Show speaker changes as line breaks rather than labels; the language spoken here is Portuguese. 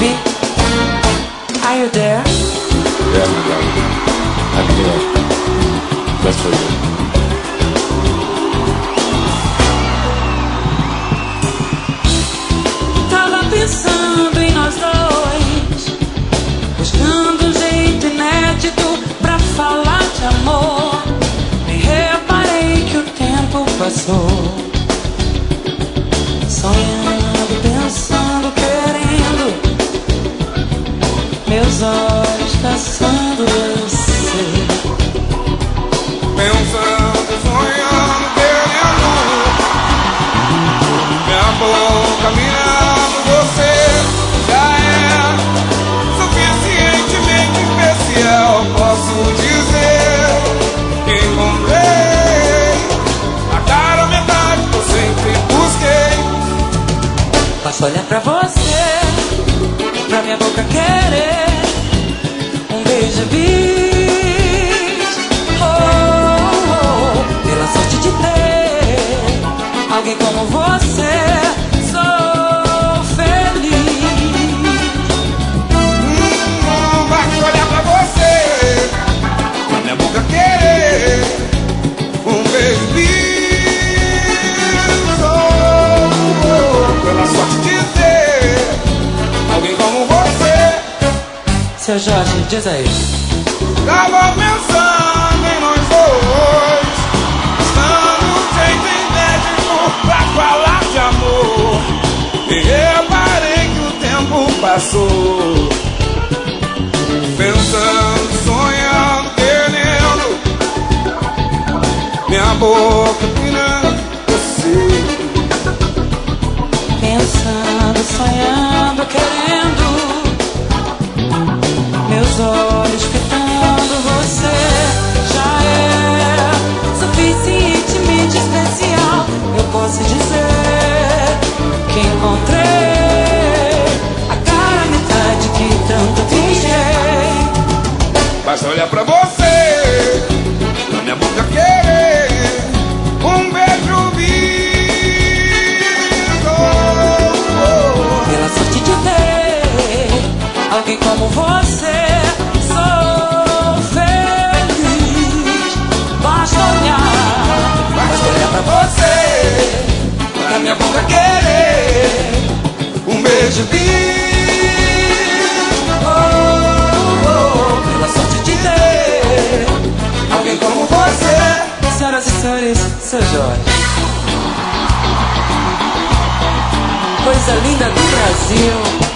Baby, are you there?
Yeah, my darling. I'm here. Just for you.
Tava pensando em nós dois, buscando um jeito inédito pra falar de amor. Nem reparei que o tempo passou, sonhando, pensando, querendo, meus olhos caçando você.
Pensando, sonhando, querendo, minha boca mirando você. Já é suficientemente especial. Posso dizer que encontrei a cara metade que eu sempre busquei.
Posso olhar pra você, pra minha boca querer um beijo bis. Pela sorte de ter alguém como você, sou feliz.
Basta olhar pra você, pra minha boca querer um beijo bis. Pela sorte de ter alguém como você.
Seu Jorge, diz aí.
Tava pensando em nós dois, estando jeito inédito pra falar de amor. E reparei que o tempo passou. Pensando, sonhando, querendo, minha boca pirando você.
Pensando, sonhando, querendo, meus olhos fitando você. Já é suficientemente especial. Eu posso dizer que encontrei a cara metade que tanto fingiei.
Basta olhar pra você, pra minha boca querer um beijo bis.
Pela sorte de ter alguém como você, sou feliz. Basta olhar
Pra você, pra minha boca querer um beijo bis.
Pela sorte de ter
Alguém como você.
Senhoras e senhores, seu Jorge. Coisa linda do Brasil.